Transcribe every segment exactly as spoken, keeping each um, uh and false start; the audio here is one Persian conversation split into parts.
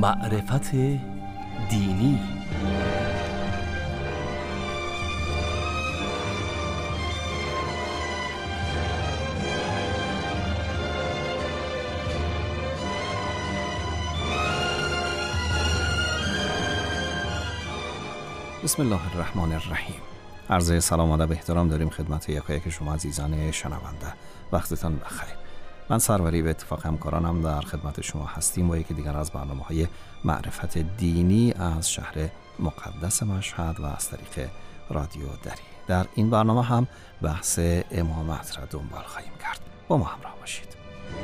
معرفت دینی. بسم الله الرحمن الرحیم. عرض سلام و ادب احترام داریم خدمت یکایک شما عزیزان شنونده. وقتتان بخیر. من سروری به اتفاق همکارانم در خدمت شما هستیم با یکی دیگر از برنامه‌های معرفت دینی از شهر مقدس مشهد و از طریق رادیو دری. در این برنامه هم بحث امامت را دنبال خواهیم کرد. با ما همراه باشید.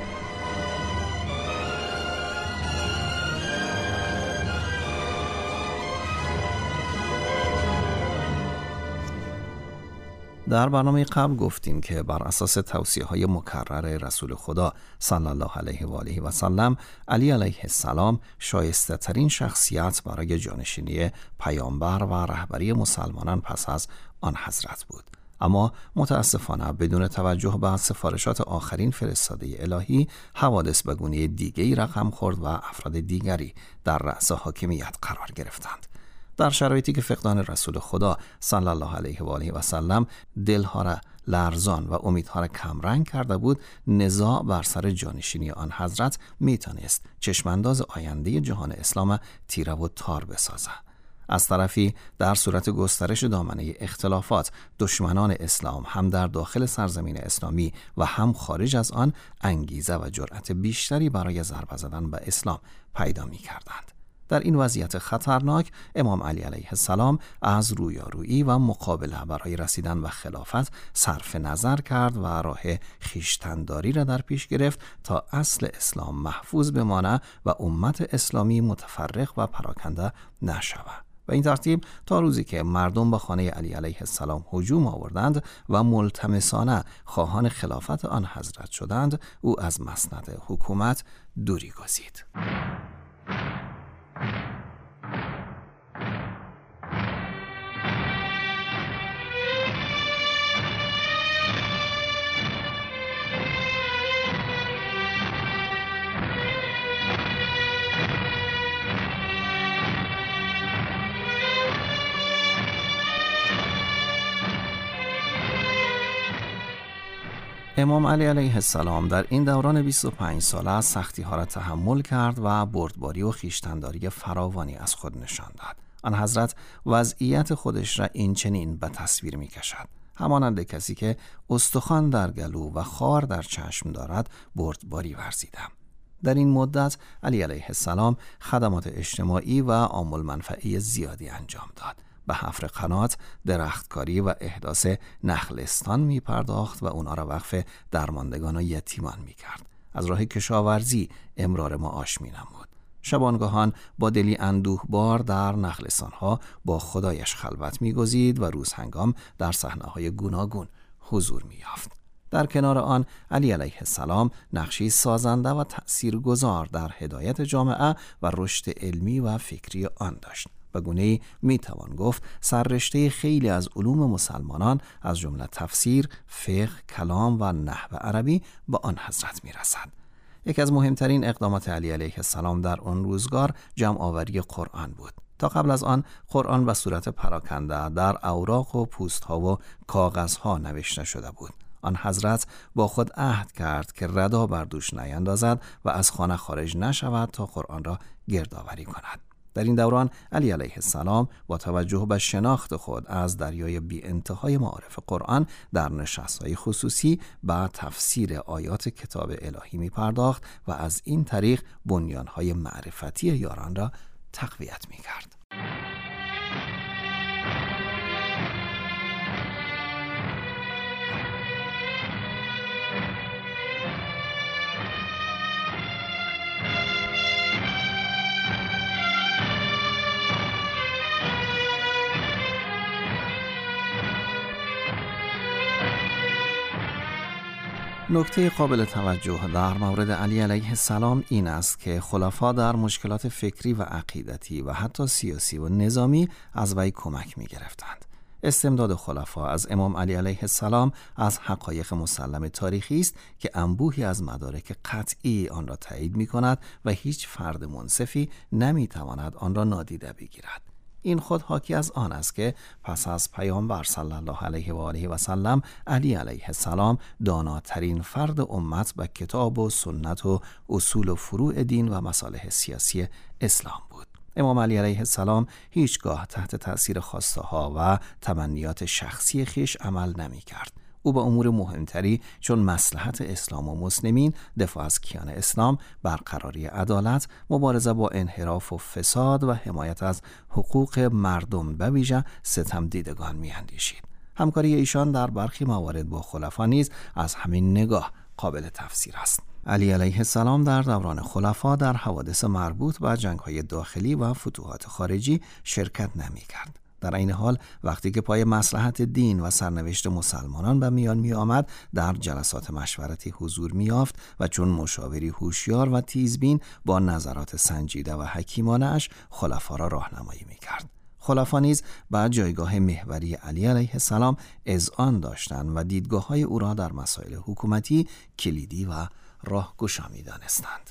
در برنامه قبل گفتیم که بر اساس توصیه‌های مکرر رسول خدا صلی الله علیه و آله و سلم، علی علیه السلام شایسته ترین شخصیت برای جانشینی پیامبر و رهبری مسلمانان پس از آن حضرت بود. اما متاسفانه بدون توجه به سفارشات آخرین فرستاده الهی، حوادث به گونه دیگری رقم خورد و افراد دیگری در رأس حاکمیت قرار گرفتند. در شرایطی که فقدان رسول خدا صلی الله علیه و آله و سلم دلها را لرزان و امیدها را کمرنگ کرده بود، نزاع بر سر جانشینی آن حضرت میتونست چشمانداز آینده جهان اسلام تیره و تار بسازه. از طرفی در صورت گسترش دامنه اختلافات، دشمنان اسلام هم در داخل سرزمین اسلامی و هم خارج از آن انگیزه و جرأت بیشتری برای ضربه زدن به اسلام پیدا می‌کردند. در این وضعیت خطرناک، امام علی علیه السلام از رویارویی و مقابله برای رسیدن به خلافت صرف نظر کرد و راه خویشتن‌داری را در پیش گرفت تا اصل اسلام محفوظ بمانه و امت اسلامی متفرق و پراکنده نشود. و این ترتیب تا روزی که مردم به خانه علی علیه السلام هجوم آوردند و ملتمسانه خواهان خلافت آن حضرت شدند، او از مسند حکومت دوری گزید. امام علی علیه السلام در این دوران بیست و پنج ساله سختی ها را تحمل کرد و بردباری و خویشتن‌داری فراوانی از خود نشان داد. آن حضرت وضعیت خودش را این چنین به تصویر می کشد: همانند کسی که استخوان در گلو و خار در چشم دارد بردباری ورزیدم. در این مدت علی علیه السلام خدمات اجتماعی و عام المنفعه زیادی انجام داد. به حفر قنات، درختکاری و احداث نخلستان می پرداخت و اونا را وقف درماندگان و یتیمان می کرد. از راه کشاورزی امرار معاش می نمود. شبانگاهان با دلی اندوهبار در نخلستانها با خدایش خلوت می گزید و روز هنگام در صحنه‌های گوناگون حضور می یافت. در کنار آن علی علیه السلام نقشی سازنده و تأثیرگذار در هدایت جامعه و رشد علمی و فکری آن داشت. به گونه‌ای میتوان گفت سررشته خیلی از علوم مسلمانان از جمله تفسیر، فقه، کلام و نحو عربی به آن حضرت میرسد. یکی از مهمترین اقدامات علی علیه السلام در آن روزگار جمع آوری قرآن بود. تا قبل از آن قرآن به صورت پراکنده در اوراق و پوست‌ها و کاغذها نوشته شده بود. آن حضرت با خود عهد کرد که ردا بر دوش نیندازد و از خانه خارج نشود تا قرآن را گردآوری کند. در این دوران علی علیه السلام با توجه به شناخت خود از دریای بی انتهای معارف قرآن در نشست‌های خصوصی به تفسیر آیات کتاب الهی می پرداخت و از این طریق بنیان‌های معرفتی یاران را تقویت می کرد. نکته قابل توجه در مورد علی علیه السلام این است که خلفا در مشکلات فکری و عقیدتی و حتی سیاسی و نظامی از وی کمک می گرفتند. استمداد خلفا از امام علی علیه السلام از حقایق مسلم تاریخی است که انبوهی از مدارک قطعی آن را تایید می کند و هیچ فرد منصفی نمی تواند آن را نادیده بگیرد. این خود حاکی از آن است که پس از پیامبر صلی الله علیه و آله و سلم، علی علیه السلام داناترین فرد امت به کتاب و سنت و اصول و فروع دین و مصالح سیاسی اسلام بود. امام علی علیه السلام هیچگاه تحت تأثیر خواسته ها و تمنیات شخصی خیش عمل نمی کرد. او به امور مهمتری چون مصلحت اسلام و مسلمین، دفاع از کیان اسلام، برقراری عدالت، مبارزه با انحراف و فساد و حمایت از حقوق مردم به ویژه ستم دیدگان می‌اندیشید. همکاری ایشان در برخی موارد با خلفا نیز از همین نگاه قابل تفسیر است. علی علیه السلام در دوران خلفا در حوادث مربوط به جنگ‌های داخلی و فتوحات خارجی شرکت نمی‌کرد. در این حال وقتی که پای مصلحت دین و سرنوشت مسلمانان به میان می آمد، در جلسات مشورتی حضور می یافت و چون مشاوری هوشیار و تیزبین با نظرات سنجیده و حکیمانه اش خلفا را راهنمایی می کرد. خلفا نیز به جایگاه محوری علی علیه السلام اذعان داشتند و دیدگاه‌های او را در مسائل حکومتی کلیدی و راهگشا می دانستند.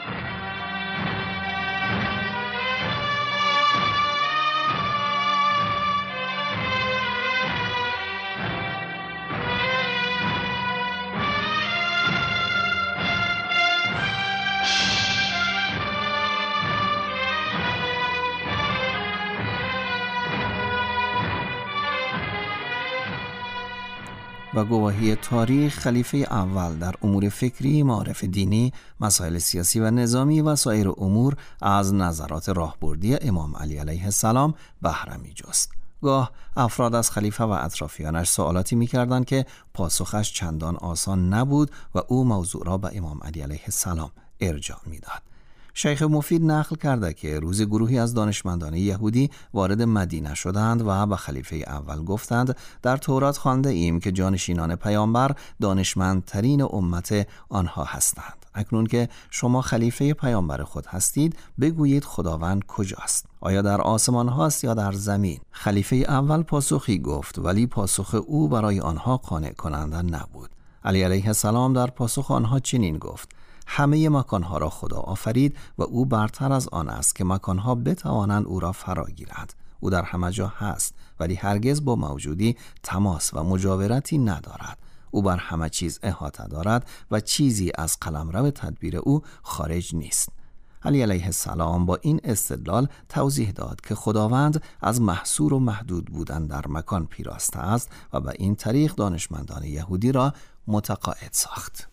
و گواهی تاریخ، خلیفه اول در امور فکری، معارف دینی، مسائل سیاسی و نظامی و سایر امور از نظرات راهبردی امام علی علیه السلام بهره می‌جست. گاه افراد از خلیفه و اطرافیانش سوالاتی می‌کردند که پاسخش چندان آسان نبود و او موضوع را به امام علی علیه السلام ارجاع می‌داد. شیخ مفید نقل کرده که روز گروهی از دانشمندان یهودی وارد مدینه شدند و به خلیفه اول گفتند در تورات خوانده ایم که جانشینان پیامبر دانشمندترین امت آنها هستند. اکنون که شما خلیفه پیامبر خود هستید، بگویید خداوند کجاست؟ آیا در آسمان هاست یا در زمین؟ خلیفه اول پاسخی گفت، ولی پاسخ او برای آنها قانع کننده نبود. علی علیه السلام در پاسخ آنها چنین گفت: همه مکانها را خدا آفرید و او برتر از آن است که مکانها بتوانند او را فرا گیرند. او در همه جا هست ولی هرگز با موجودی تماس و مجاورتی ندارد. او بر همه چیز احاطه دارد و چیزی از قلمرو تدبیر او خارج نیست. علی علیه السلام با این استدلال توضیح داد که خداوند از محصور و محدود بودن در مکان پیراسته است و به این طریق دانشمندان یهودی را متقاعد ساخت.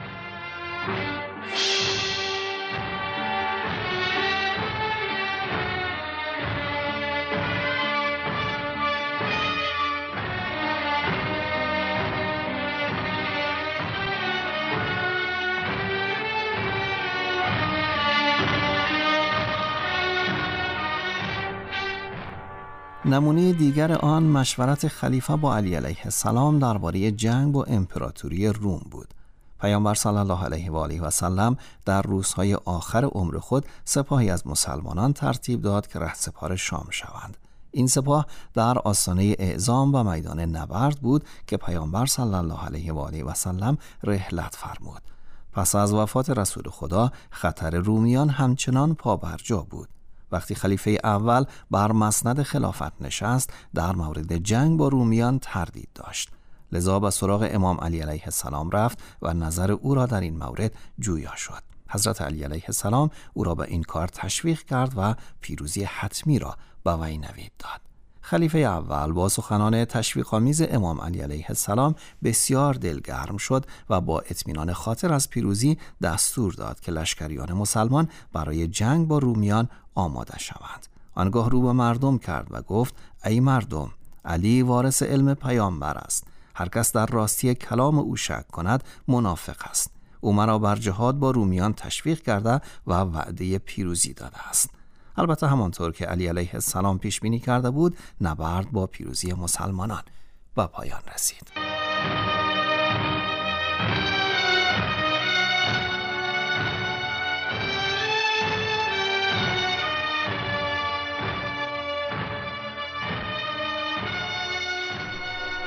نمونه دیگر آن مشورت خلیفه با علی علیه السلام درباره جنگ با امپراتوری روم بود. پیامبر صلی الله علیه و آله و سلم در روزهای آخر عمر خود سپاهی از مسلمانان ترتیب داد که رهسپار شام شوند. این سپاه در آستانه اعزام و میدان نبرد بود که پیامبر صلی الله علیه و آله و سلم رحلت فرمود. پس از وفات رسول خدا خطر رومیان همچنان پابرجا بود. وقتی خلیفه اول بر مسند خلافت نشست، در مورد جنگ با رومیان تردید داشت. لذا به سراغ امام علی علیه السلام رفت و نظر او را در این مورد جویا شد. حضرت علی علیه السلام او را به این کار تشویق کرد و پیروزی حتمی را به وی نوید داد. خلیفه اول با سخنان تشویق‌آمیز امام علی علیه السلام بسیار دلگرم شد و با اطمینان خاطر از پیروزی دستور داد که لشکریان مسلمان برای جنگ با رومیان آماده شوند. آنگاه رو به مردم کرد و گفت: ای مردم، علی وارث علم پیامبر است. هر کس در راستی کلام او شک کند منافق است. او مرا بر جهاد با رومیان تشویق کرده و وعده پیروزی داده است. البته همانطور که علی علیه السلام پیش بینی کرده بود، نبرد با پیروزی مسلمانان به پایان رسید.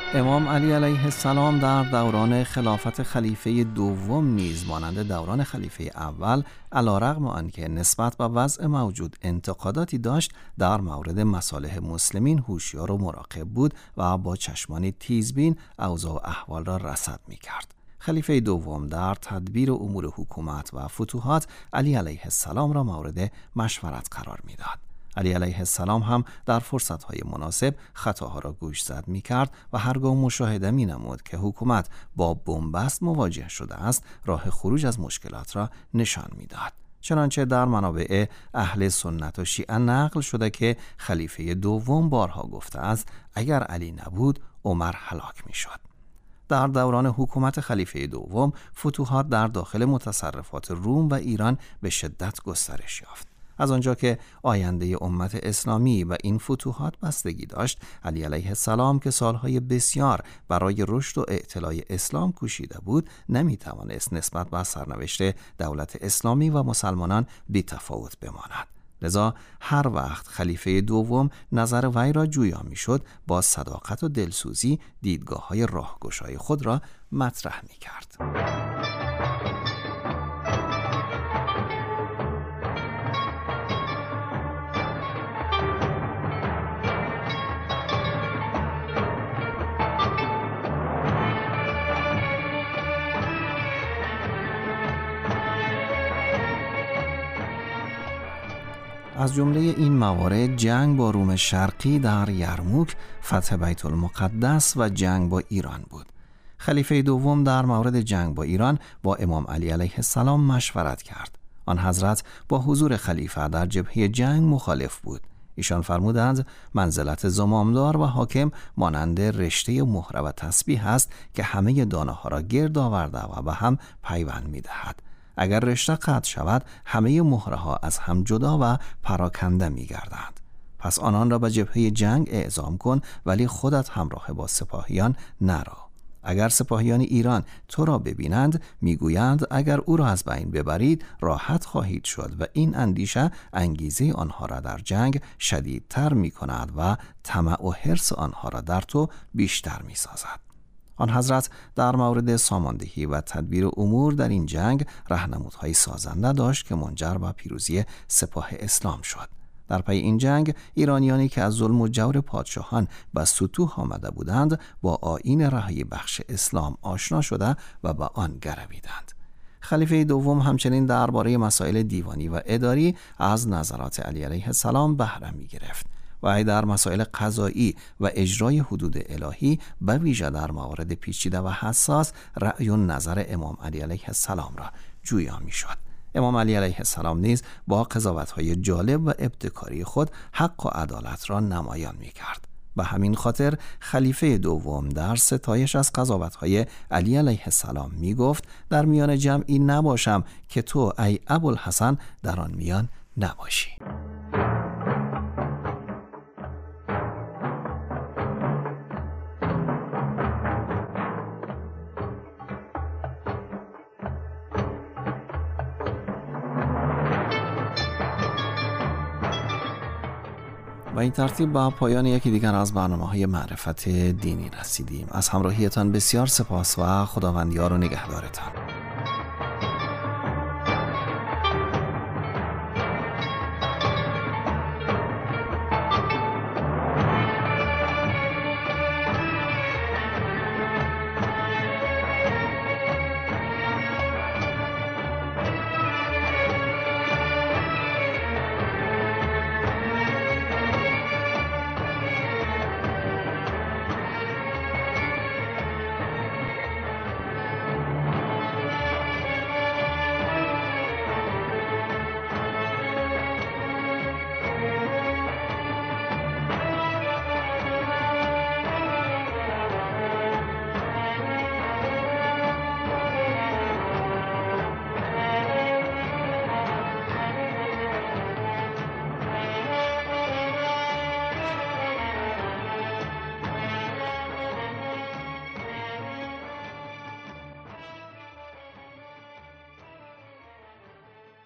امام علی علیه السلام در دوران خلافت خلیفه دوم نیز مانند دوران خلیفه اول علیرغم آنکه نسبت به وضع موجود انتقاداتی داشت، در مورد مصالح مسلمین هوشیار و مراقب بود و با چشمان تیزبین اوضاع و احوال را رصد می‌کرد. خلیفه دوم در تدبیر امور حکومت و فتوحات علی علیه السلام را مورد مشورت قرار می‌داد. علی علیه السلام هم در فرصت‌های مناسب خطاها را گوشزد می‌کرد و هرگاه مشاهده می‌نمود که حکومت با بنبست مواجه شده است، راه خروج از مشکلات را نشان می‌داد. چنانچه در منابع اهل سنت و شیعه نقل شده که خلیفه دوم بارها گفته است اگر علی نبود عمر هلاک می‌شد. در دوران حکومت خلیفه دوم فتوحات در داخل متصرفات روم و ایران به شدت گسترش یافت. از آنجا که آینده امت اسلامی و این فتوحات بستگی داشت، علی علیه السلام که سالهای بسیار برای رشد و اعتلاع اسلام کوشیده بود، نمیتوانست نسبت به سرنوشت دولت اسلامی و مسلمانان بی تفاوت بماند. لذا هر وقت خلیفه دوم نظر وی را جویا میشد، با صداقت و دلسوزی دیدگاه‌های راهگشای خود را مطرح می‌کرد. از جمله این موارد جنگ با روم شرقی در یرموک، فتح بیت المقدس و جنگ با ایران بود. خلیفه دوم در مورد جنگ با ایران با امام علی علیه السلام مشورت کرد. آن حضرت با حضور خلیفه در جبهه جنگ مخالف بود. ایشان فرمودند منزلت زمامدار و حاکم مانند رشته مهره و تسبیح است که همه دانه ها را گرد آورده و به هم پیوند می دهد. اگر رشته قطع شود همه مهره ها از هم جدا و پراکنده می گردند. پس آنان را به جبهه جنگ اعزام کن، ولی خودت همراه با سپاهیان نرو. اگر سپاهیان ایران تو را ببینند میگویند اگر او را از بین ببرید راحت خواهید شد و این اندیشه انگیزه آنها را در جنگ شدیدتر می کند و طمع و حرص آنها را در تو بیشتر می سازد. آن حضرت در مورد ساماندهی و تدبیر امور در این جنگ راهنمودهای سازنده داشت که منجر به پیروزی سپاه اسلام شد. در پی این جنگ ایرانیانی که از ظلم و جور پادشاهان به سطوح آمده بودند با آیین رهایی بخش اسلام آشنا شده و به آن گرویدند. خلیفه دوم همچنین درباره مسائل دیوانی و اداری از نظرات علی علیه السلام بهره می گرفت و ای در مسائل قضایی و اجرای حدود الهی به ویژه در موارد پیچیده و حساس رأی و نظر امام علی علیه السلام را جویا می شد. امام علی علیه السلام نیز با قضاوت‌های جالب و ابتکاری خود حق و عدالت را نمایان می کرد. به همین خاطر خلیفه دوم در ستایش از قضاوت‌های علی علیه السلام می گفت در میان جمعی نباشم که تو ای ابوالحسن در آن میان نباشی. و این ترتیب با پایان یکی دیگر از برنامه‌های معرفت دینی رسیدیم. از همراهیتان بسیار سپاس و خداوند یار و نگهدارتان.